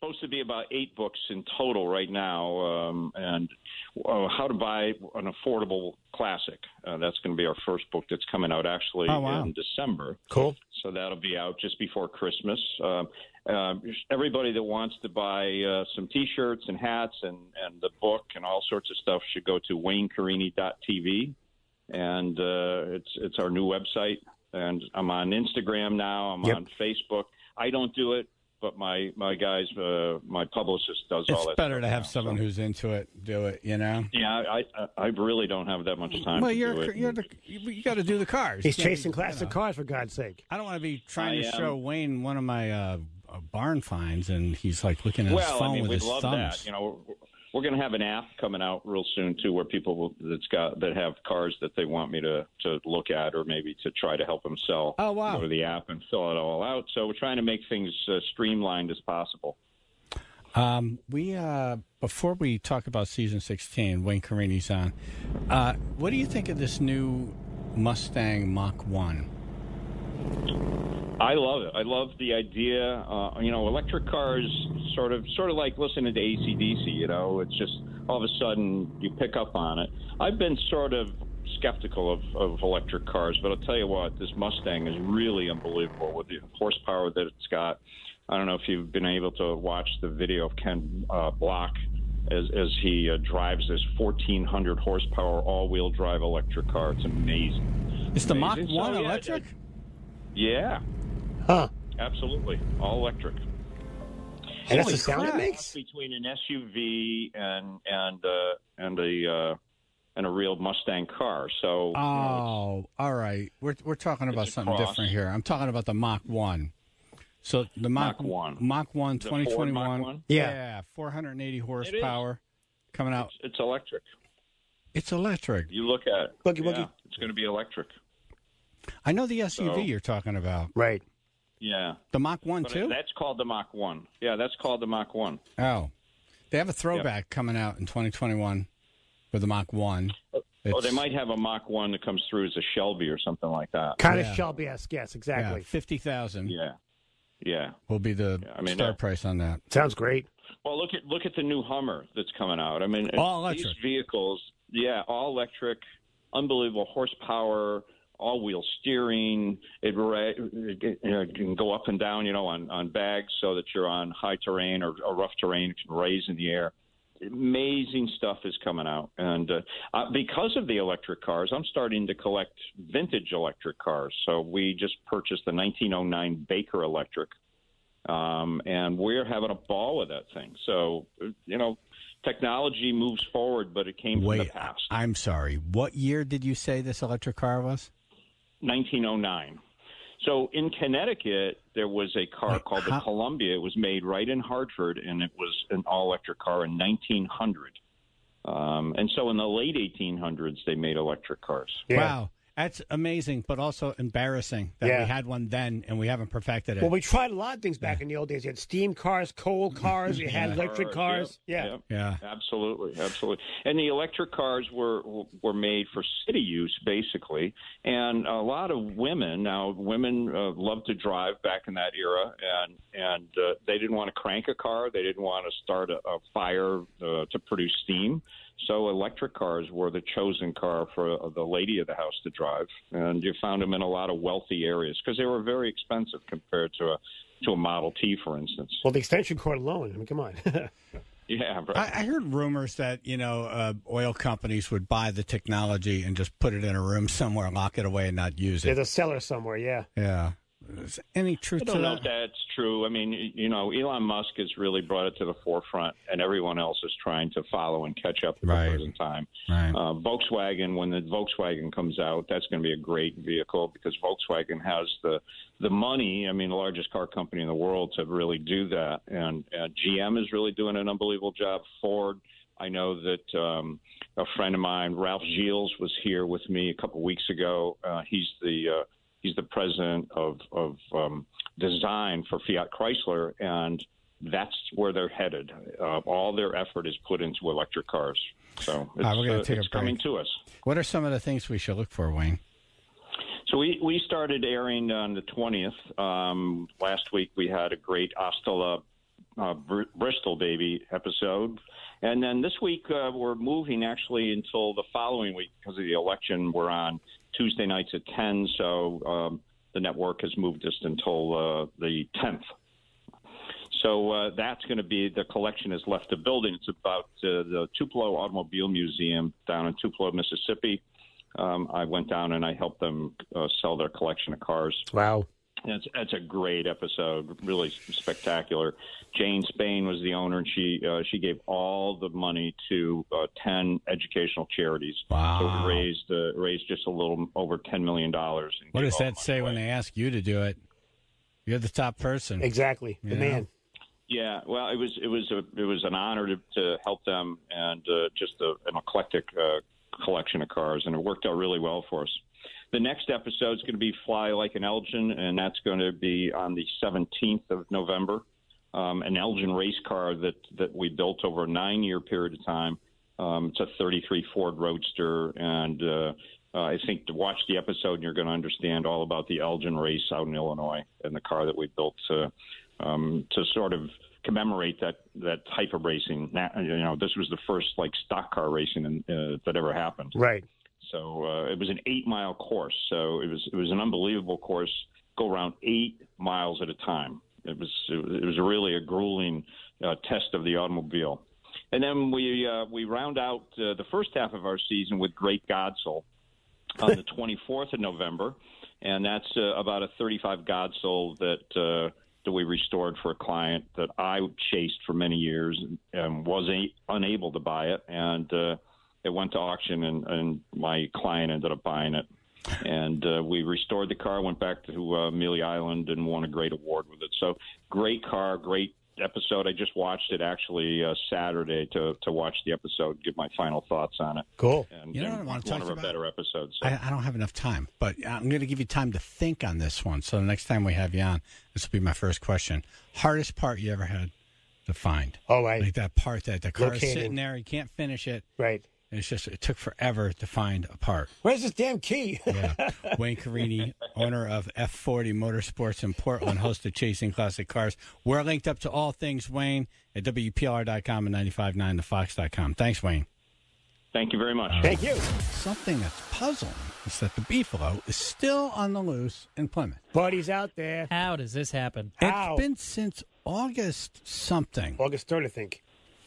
supposed to be about eight books in total right now, um, and uh, how to buy an affordable classic. Uh, that's going to be our first book that's coming out actually oh, wow. in December. Cool. So that'll be out just before Christmas. Uh, uh, everybody that wants to buy uh, some T-shirts and hats and, and the book and all sorts of stuff should go to wayne carini dot t v, and uh, it's it's our new website. And I'm on Instagram now. I'm yep. on Facebook. I don't do it. But my my guys, uh, my publicist does it's all that. It's better to have now, someone so. who's into it do it. You know. Yeah, I I, I really don't have that much time. Well, to you're do it. you're the, you, you got to do the cars. He's you chasing know, classic you know. cars for God's sake. I don't want to be trying I to am. show Wayne one of my uh, barn finds, and he's like looking at well, his phone I mean, with we'd his love thumbs. that. You know, we're, we're going to have an app coming out real soon too, where people will, that's got that have cars that they want me to to look at, or maybe to try to help them sell. Oh wow! Go to the app and fill it all out. So we're trying to make things uh, streamlined as possible. Um, we uh, before we talk about season sixteen, Wayne Carini's on. Uh, what do you think of this new Mustang Mach one? I love it. I love the idea. Uh, you know, electric cars sort of sort of like listening to A C D C. You know, it's just all of a sudden you pick up on it. I've been sort of skeptical of, of electric cars, but I'll tell you what, this Mustang is really unbelievable with the horsepower that it's got. I don't know if you've been able to watch the video of Ken uh, Block as as he uh, drives this fourteen hundred horsepower all-wheel drive electric car. It's amazing. Is the Mach Amazing. one So, yeah, electric? it- Yeah. Huh. Absolutely. All electric. And that's Holy the sound it crap. makes? Between an S U V and and uh, and a uh, and a real Mustang car. So you know, Oh, all right. We're we're talking about a something cross. different here. I'm talking about the Mach one. So the Mach, Mach one. Mach one, The Ford twenty twenty-one. Mach one? Yeah. yeah, four hundred eighty horsepower coming out. it's, it's electric. It's electric. You look at it. Boogie, yeah, boogie. It's going to be electric. I know the S U V So- you're talking about. Right. Yeah. The Mach one But too? that's called the Mach one. Yeah, that's called the Mach one. Oh. They have a throwback coming out in twenty twenty-one with the Mach one. Oh, It's- they might have a Mach one that comes through as a Shelby or something like that. Kind Yeah. of Shelby-esque, yes, exactly. Yeah, fifty thousand Yeah. Yeah. will be the Yeah, I mean, start uh, price on that. Sounds great. Well, look at look at the new Hummer that's coming out. I mean, All these electric. vehicles, yeah, all electric, unbelievable horsepower, all-wheel steering. It, ra- it, you know, it can go up and down, you know, on, on bags so that you're on high terrain or, or rough terrain. It can raise in the air. Amazing stuff is coming out, and uh, uh, because of the electric cars, I'm starting to collect vintage electric cars. So we just purchased the nineteen oh nine Baker Electric. Um, and we're having a ball with that thing. So, you know, technology moves forward, but it came from Wait, the past. I'm sorry. What year did you say this electric car was? nineteen oh nine. So in Connecticut, there was a car Wait, called how- the Columbia. It was made right in Hartford, and it was an all-electric car in nineteen hundred. Um, and so in the late eighteen hundreds, they made electric cars. Yeah. Wow. That's amazing, but also embarrassing that Yeah. we had one then and we haven't perfected it. Well, we tried a lot of things back in the old days. You had steam cars, coal cars, you had Yeah. electric cars. Yep, Yeah. yep. yeah. Absolutely, absolutely. And the electric cars were were made for city use, basically. And a lot of women now, women uh, loved to drive back in that era, and and uh, they didn't want to crank a car, they didn't want to start a, a fire uh, to produce steam. So electric cars were the chosen car for uh, the lady of the house to drive, and you found them in a lot of wealthy areas because they were very expensive compared to a to a Model T, for instance. Well, the extension cord alone. I mean, come on. Yeah, right. I, I heard rumors that, you know, uh, oil companies would buy the technology and just put it in a room somewhere, lock it away, and not use There's it. a cellar somewhere, yeah. Yeah. Is any truth I to don't know that? if that's true. I mean, you know, Elon Musk has really brought it to the forefront, and everyone else is trying to follow and catch up at Right. the present time. Right. Uh, Volkswagen, when the Volkswagen comes out, that's going to be a great vehicle because Volkswagen has the the money. I mean, the largest car company in the world to really do that, and uh, G M is really doing an unbelievable job. Ford. I know that um, a friend of mine, Ralph Gilles, was here with me a couple weeks ago. Uh, he's the uh, He's the president of, of um, design for Fiat Chrysler, and that's where they're headed. Uh, all their effort is put into electric cars. So it's, right, we're gonna uh, take a it's coming break. to us. What are some of the things we should look for, Wayne? So we, we started airing on the twentieth. Um, last week we had a great Astala uh, Br- Bristol Baby episode. And then this week, uh, we're moving actually until the following week because of the election. We're on Tuesday nights at ten, so um, the network has moved us until uh, the tenth. So uh, that's going to be, the collection has left the building. It's about uh, the Tupelo Automobile Museum down in Tupelo, Mississippi. Um, I went down and I helped them uh, sell their collection of cars. Wow. It's, it's a great episode, really spectacular. Jane Spain was the owner, and she uh, she gave all the money to uh, ten educational charities. Wow. So we raised, uh, raised just a little over ten million dollars. What does that say when they ask you to do it? You're the top person. Exactly. The You know? man. Yeah, well, it was it was a, it was an honor to, to help them, and uh, just a, an eclectic uh, collection of cars, and it worked out really well for us. The next episode is going to be Fly Like an Elgin, and that's going to be on the seventeenth of November. Um, an Elgin race car that, that we built over a nine-year period of time. Um, it's a thirty-three Ford Roadster, and uh, uh, I think to watch the episode, you're going to understand all about the Elgin race out in Illinois and the car that we built to, um, to sort of commemorate that, that type of racing. You know, this was the first, like, stock car racing in, uh, that ever happened. Right. So uh, it was an eight-mile course. So it was it was an unbelievable course. Go around eight miles at a time. It was it was really a grueling uh, test of the automobile. And then we uh, we round out uh, the first half of our season with Great Godsell on the twenty-fourth of November, and that's uh, about a thirty-five Godsell that uh, that we restored for a client that I chased for many years and was a- unable to buy it, and uh, it went to auction, and, and my client ended up buying it. And uh, we restored the car, went back to uh, Amelia Island, and won a great award with it. So great car, great episode. I just watched it actually uh, Saturday to, to watch the episode, give my final thoughts on it. Cool. And, You know what I and want to one talk of our about? better episodes. So. I, I don't have enough time, but I'm going to give you time to think on this one. So the next time we have you on, this will be my first question. Hardest part you ever had to find? Oh, right. Like that part that the car is Locating. sitting there, you can't finish it. Right. And it's just, it took forever to find a part. Where's this damn key? Yeah. Wayne Carini, owner of F forty Motorsports in Portland, host of Chasing Classic Cars. We're linked up to all things Wayne at W P L R dot com and ninety-five point nine the fox dot com. Thanks, Wayne. Thank you very much. Thank you. Something that's puzzling is that the Beefalo is still on the loose in Plymouth. Buddy's out there. How does this happen? How? It's been since August something. August third, I think.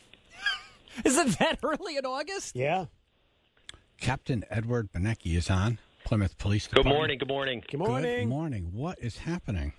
Is it that early in August? Yeah. Captain Edward Benecki is on Plymouth Police Good Department. morning. Good morning. Good morning. Good morning. What is happening?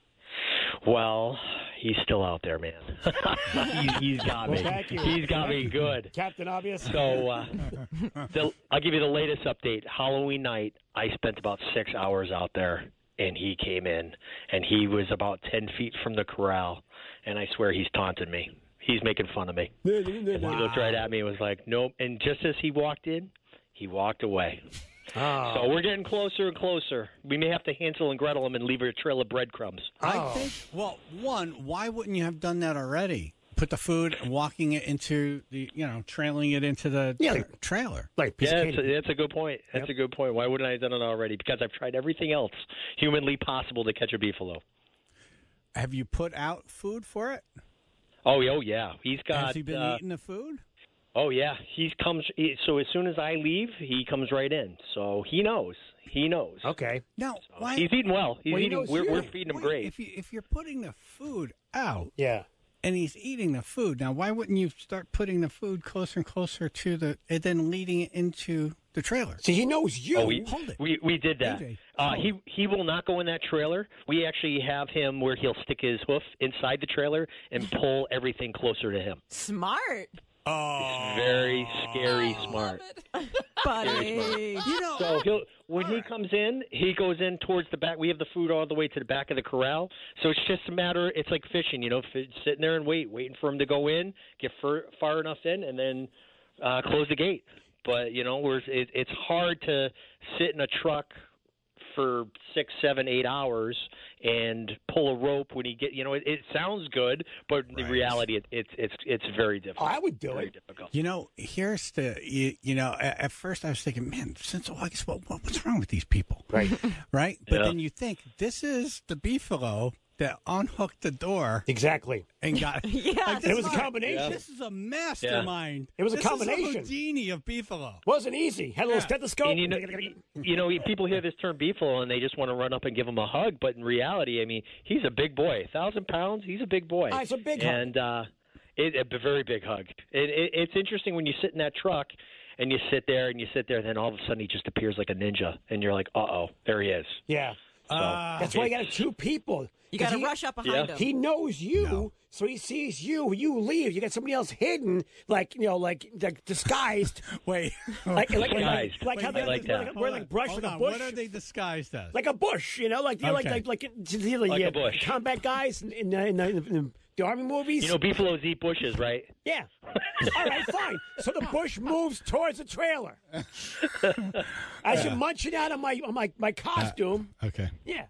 Well, he's still out there, man. he, he's got Well, me. thank you. He's got Thank me you. good. Captain Obvious. So uh, the, I'll give you the latest update. Halloween night, I spent about six hours out there, and he came in, and he was about ten feet from the corral, and I swear he's taunting me. He's making fun of me. And he looked right at me and was like, nope. And just as he walked in, he walked away. Oh. So we're getting closer and closer. We may have to Hansel and Gretel him and leave a trail of breadcrumbs. I think, well, one, why wouldn't you have done that already? Put the food and walking it into the, you know, trailing it into the Yeah, tra- like- trailer. Like piece Yeah, of that's candy. a, that's a good point. That's Yep. a good point. Why wouldn't I have done it already? Because I've tried everything else humanly possible to catch a beefalo. Have you put out food for it? Oh, oh yeah. He's got. Has he been uh, eating the food? Oh yeah. He comes. He, so as soon as I leave, he comes right in. So he knows. He knows. Okay. No, why? He's eating well. He's Well, he eating. knows We're, you. we're feeding him wait, great. If, you, if you're putting the food out Yeah. and he's eating the food, now why wouldn't you start putting the food closer and closer to the, and then leading it into the trailer? See, he knows you. Oh, we, Hold it. we we did that. A J, Uh, hold he he will not go in that trailer. We actually have him where he'll stick his hoof inside the trailer and pull everything closer to him. Smart, Oh, Very scary smart. buddy. you know, So he'll when he comes in, he goes in towards the back. We have the food all the way to the back of the corral. So it's just a matter. It's like fishing, you know, f- sitting there and wait, waiting for him to go in, get far, far enough in, and then uh, close the gate. But you know, we're, it, it's hard to sit in a truck for six, seven, eight hours and pull a rope when you get. You know, it, it sounds good, but in Right. reality, it, it's it's it's very Oh, difficult. I would do very it. difficult. You know, here's the, you, you know, at, at first I was thinking, man, since August, what, what what's wrong with these people? Right. Right? But Yeah. then you think, this is the Beefalo that unhooked the door. Exactly. And got yeah, like, it was a combination. Yeah. This is a mastermind. Yeah. It was a this combination. Is a Houdini of beefalo. Wasn't easy. Had a little Yeah. stethoscope. And you know, you know, people hear this term beefalo and they just want to run up and give him a hug. But in reality, I mean, he's a big boy. A thousand pounds. He's a big boy. Ah, it's a big and, hug. uh, it, a very big hug. It, it, it's interesting when you sit in that truck and you sit there and you sit there, and then all of a sudden he just appears like a ninja, and you're like, uh oh, there he is. Yeah. So, uh, That's why you got two people. You got to he, rush up behind yeah. him. He knows you, No. so he sees you. You leave. You got somebody else hidden, like you know, like, like disguised. Wait. like, like, like, Disguised. like how I they like that. like, wear like brush Hold like a on. bush. What are they disguised as? Like a bush, you know, like you know, Okay. like like like, the, the, Like uh, a bush. combat guys in, in, in, in, in the army movies. You know, beefalos eat bushes, right? Yeah. All right, fine. So the bush moves towards the trailer. As you're munching out on my on my, my costume. Okay. Yeah.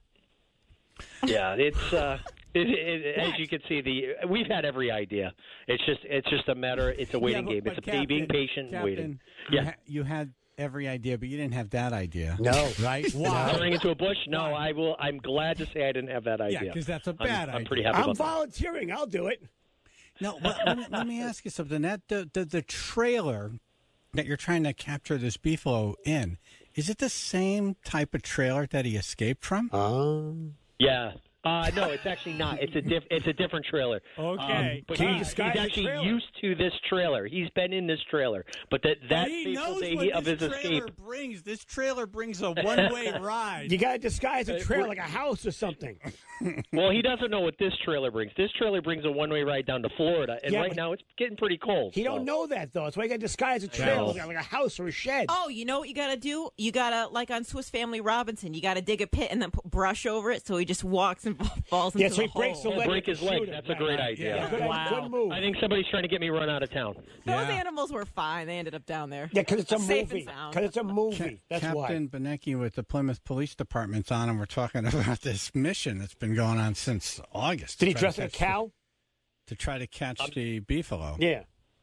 Yeah, it's uh, it, it, as you can see, the we've had every idea. It's just it's just a matter. It's a waiting Yeah, game. but- It's but a being Captain- patient, and waiting. Captain, you Yeah. ha- you had every idea, but you didn't have that idea. No. Right? Why? Running into a bush? No, I will. I'm glad to say I didn't have that idea. Yeah, because that's a I'm, bad I'm idea. pretty happy I'm about that. volunteering. I'll do it. No, well, let, me, let me ask you something. That the, the the trailer that you're trying to capture this beefalo in, is it the same type of trailer that he escaped from? Um. Yeah. Uh, no, it's actually not. It's a diff- It's a different trailer. Okay. Um, but Can you he, disguise he's the actually trailer? used to this trailer. He's been in this trailer, but that that he fateful knows day what of this his trailer escape. brings. This trailer brings a one-way ride. You got to disguise a Uh, trailer we're- like a house or something. Well, he doesn't know what this trailer brings. This trailer brings a one-way ride down to Florida, and Yeah, right but- now it's getting pretty cold. He so. don't know that though. That's why you got to disguise a trailer know. like a house or a shed. Oh, you know what you got to do? You got to, like on Swiss Family Robinson, you got to dig a pit and then put brush over it so he just walks and falls into Yeah, so the he breaks hole. the leg. break his Shoot leg. it. That's a Right, great right. idea. Yeah, good, Wow. good move. I think somebody's trying to get me run out of town. Those Yeah. animals were fine. They ended up down there. Yeah, because it's a Safe movie. and sound. Because it's a movie. That's Captain why. Benecki with the Plymouth Police Department's on, and we're talking about this mission that's been going on since August. Did he to try dress to like a catch the- cow? To try to catch the beefalo. Yeah.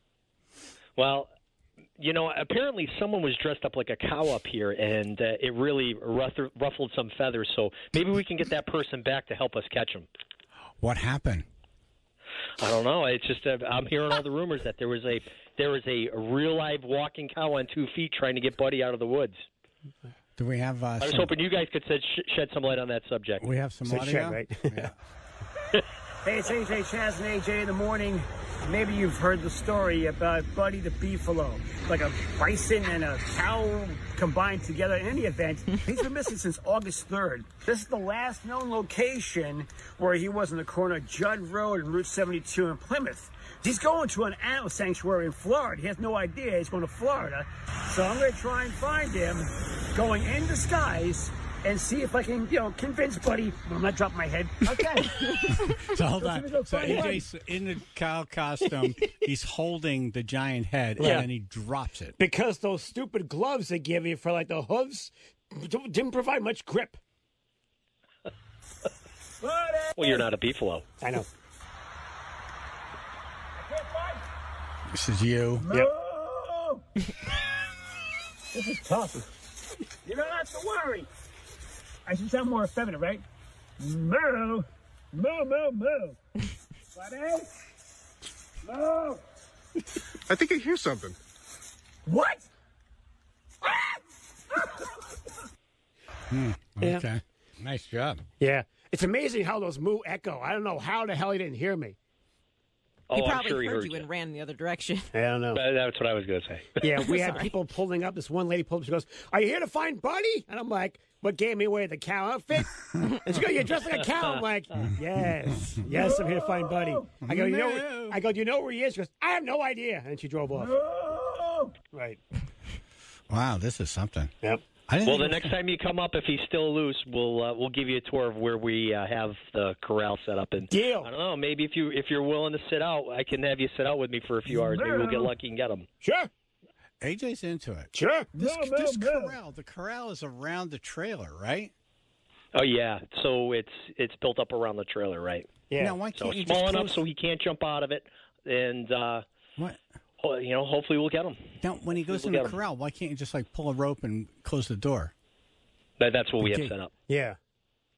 Well, you know, apparently someone was dressed up like a cow up here, and uh, it really ruff- ruffled some feathers. So maybe we can get that person back to help us catch him. What happened? I don't know. It's just uh, I'm hearing all the rumors that there was a there was a real live walking cow on two feet trying to get Buddy out of the woods. Do we have? Uh, I was some, hoping you guys could shed, shed some light on that subject. we have some Say audio. shed, right? Yeah. Hey, it's A J Chaz and A J in the morning. Maybe you've heard the story about Buddy the Beefalo, like a bison and a cow combined together. In any event, he's been missing since August third. This is the last known location where he was in the corner of Judd Road and Route seventy-two in Plymouth. He's going to an animal sanctuary in Florida. He has no idea he's going to Florida. So I'm going to try and find him going in disguise and see if I can, you know, convince Buddy. I'm not dropping my head. Okay. So hold Go on. see me go So find A Buddy. J's in the cow costume. He's holding the giant head, Yeah. and then he drops it. Because those stupid gloves they give you for like the hooves didn't provide much grip. Well, you're not a beefalo. I know. This is you. Yep. This is tough. You don't have to worry. I should sound more effeminate, right? Moo. Moo, moo, moo. Buddy? Moo. I think I hear something. What? Hmm, Yeah. okay. Nice job. Yeah. It's amazing how those moo echo. I don't know how the hell he didn't hear me. Oh, he I'm probably sure he heard, heard you you. and ran the other direction. I don't know. That- That's what I was going to say. Yeah, we had Sorry. people pulling up. This one lady pulled up. She goes, "Are you here to find Buddy?" And I'm like, "What gave me away? The cow outfit?" And she goes, "You're dressed like a cow." I'm like, "Yes, yes, I'm here to find Buddy." I go, "You know?" Where, I go, "Do you know where he is?" She goes, "I have no idea." And she drove off. Right. Wow, this is something. Yep. I didn't Well, think the it was- next time you come up, if he's still loose, we'll uh, we'll give you a tour of where we uh, have the corral set up. And Deal. I don't know, maybe if you if you're willing to sit out, I can have you sit out with me for a few hours. Maybe we'll get lucky and get him. Sure. A J's into it. Sure. This, No, no, this no. corral, the corral is around the trailer, right? Oh yeah, so it's it's built up around the trailer, right? Yeah. Now, why So can't you it's small just enough close- so he can't jump out of it, and uh, What? ho- you know, hopefully we'll get him. Now, when he goes We'll in get the him. corral, why can't you just like pull a rope and close the door? That, that's what we have Okay. set up. Yeah.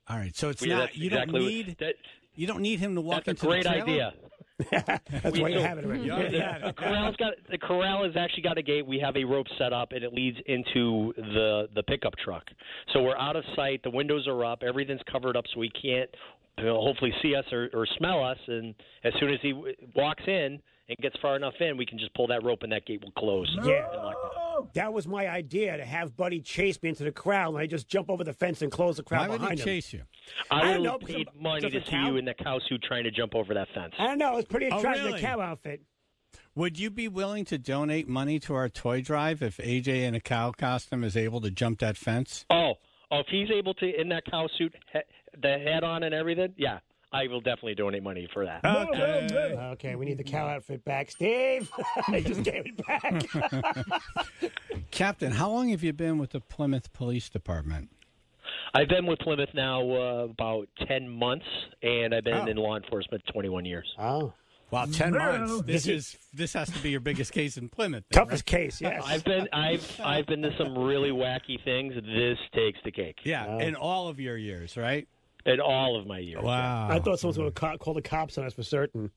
All right, so it's We- not that's you exactly don't what- need that- you don't need him to walk That's into a great the trailer? idea. That's We- why you so- have it already. Yeah, Yeah. The corral's got the corral has actually got a gate. We have a rope set up, and it leads into the the pickup truck. So we're out of sight. The windows are up. Everything's covered up, so he can't you know, hopefully see us or, or smell us. And as soon as he w- walks in and gets far enough in, we can just pull that rope, and that gate will close. Yeah. That was my idea, to have Buddy chase me into the crowd, and I just jump over the fence and close the crowd Why would behind he him. chase you? I I would don't know, have paid because- money to because see the cow- you in the cow suit trying to jump over that fence. I don't know. It's pretty Oh, attractive, really? the cow outfit. Would you be willing to donate money to our toy drive if A J in a cow costume is able to jump that fence? Oh, oh, if he's able to in that cow suit, he, the head on and everything, yeah, I will definitely donate money for that. Okay. Okay, we need the cow outfit back. Steve, I just gave it back. Captain, how long have you been with the Plymouth Police Department? I've been with Plymouth now uh, about ten months, and I've been Oh. in law enforcement twenty-one years. Oh. Wow, ten months. This This is this has to be your biggest case in Plymouth. then, Toughest right? case, yes. I've been I've I've been to some really wacky things. This takes the cake. Yeah, in all of your years, right? In all of my years. Wow. I thought someone would ca- call the cops on us for certain.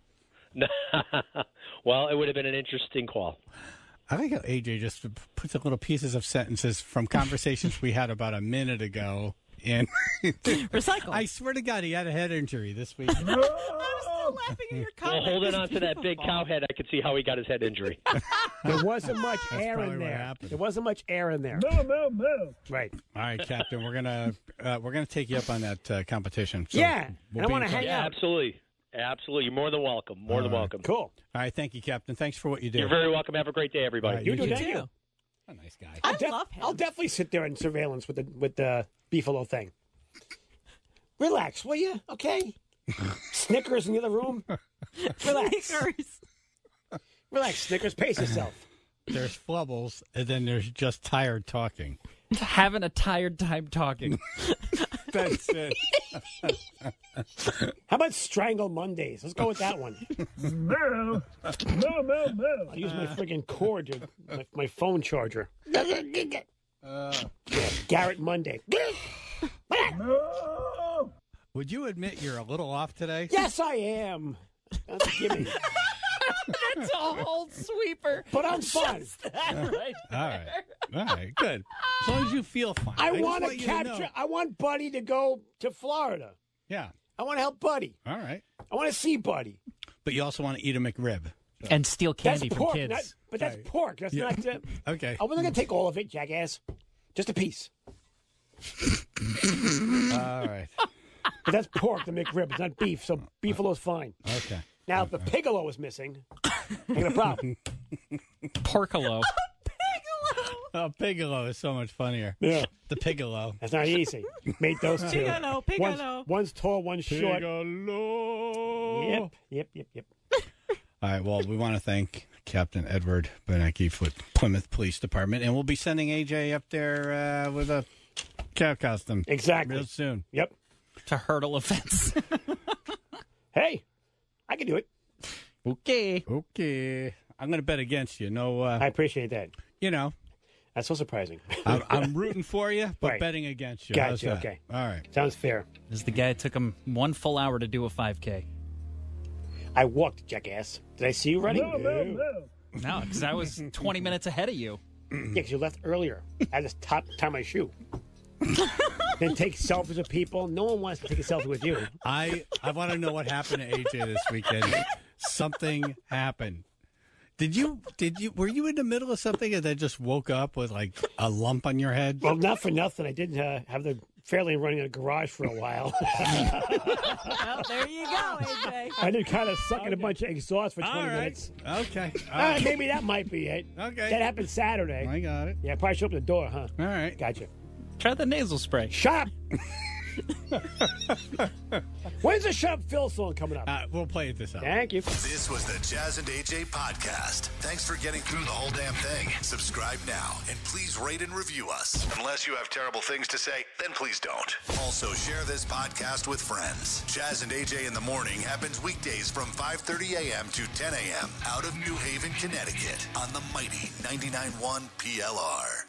Well, it would have been an interesting call. I think how A J just puts little pieces of sentences from conversations we had about a minute ago in. Recycle. I swear to God, he had a head injury this week. I'm still laughing at your Well, comment. holding on to that big cow head, I could see how he got his head injury. There wasn't much air probably in what there. happened. There wasn't much air in there. Moo, moo, moo. Right. All right, Captain, we're gonna uh, we're gonna take you up on that uh, competition. So Yeah, we'll and I be wanna in hang touch. Yeah, out. absolutely. Absolutely. You're more than welcome. More than All right. welcome. Cool. All right, thank you, Captain. Thanks for what you do. You're very welcome. Have a great day, everybody. All right, You you do too. that, you. A nice guy. I'll, I def- love him. I'll definitely sit there in surveillance with the with the beefalo thing. Relax, will you? Okay. Snickers in the other room. Relax. Snickers. Relax, Snickers. Pace yourself. There's flubbles, and then there's just tired talking. Having a tired time talking. That's it. How about Strangle Mondays? Let's go with that one. Moo. Moo, moo, moo. I'll use my friggin' cord, to, my, my phone charger. Uh, Yeah, Garrett Monday. Moo. would you admit you're a little off today? Yes, I am. That's a gimme. That's a whole sweeper. But I'm fun. Right. All right. All right. Good. As long as you feel fine. I, just want to you capture. know. I want Buddy to go to Florida. Yeah. I want to help Buddy. All right. I want to see Buddy. But you also want to eat a McRib. And steal That's candy from pork, kids. not, but that's Right. pork. That's Yeah. not. Uh, Okay. I wasn't gonna take all of it, jackass. Just a piece. All right. But that's pork, the McRib. It's not beef, so beefalo's fine. Okay. Now, if the pigalo is missing, I got a problem. Porcalo. Oh, Pigalo is so much funnier. Yeah. The Pigalo. That's not easy. Made those two. Pigalo, Pigalo. One's, one's tall, one's short. Pigalo. Yep, yep, yep, yep. All right. Well, we want to thank Captain Edward Benecki with Plymouth Police Department, and we'll be sending A J up there uh, with a cow costume Exactly. real soon. Yep. To hurdle a fence. Hey, I can do it. Okay. Okay. I'm going to bet against you. No, uh, I appreciate that. you know, That's so surprising. I'm, I'm rooting for you, but Right. betting against you. Gotcha, How's that? okay. All right. Sounds fair. This is the guy that took him one full hour to do a five K. I walked, jackass. Did I see you running? Moo, moo, moo. No, because I was twenty minutes ahead of you. Yeah, because you left earlier. I just top tie my shoe. Then take selfies with people. No one wants to take a selfie with you. I I want to know what happened to A J this weekend. Something happened. Did you did you were you in the middle of something and then just woke up with like a lump on your head? Well, not for nothing. I did uh, have the fairly running in a garage for a while. Well, there you go, A J. I did kind of suck in a bunch of exhaust for twenty All right. minutes. Okay. All right, maybe that might be it. Okay. That happened Saturday. I got it. Yeah, probably show up at the door, huh? All right. Gotcha. Try the nasal spray. Shut up! When's the Shut Up Phil song coming up? Uh, we'll play it this out. Thank you. This was the Jazz and A J podcast. Thanks for getting through the whole damn thing. Subscribe now and please rate and review us. Unless you have terrible things to say, then please don't. Also, share this podcast with friends. Jazz and A J in the morning happens weekdays from five thirty a.m. to ten a.m. out of New Haven, Connecticut on the mighty ninety-nine point one P L R.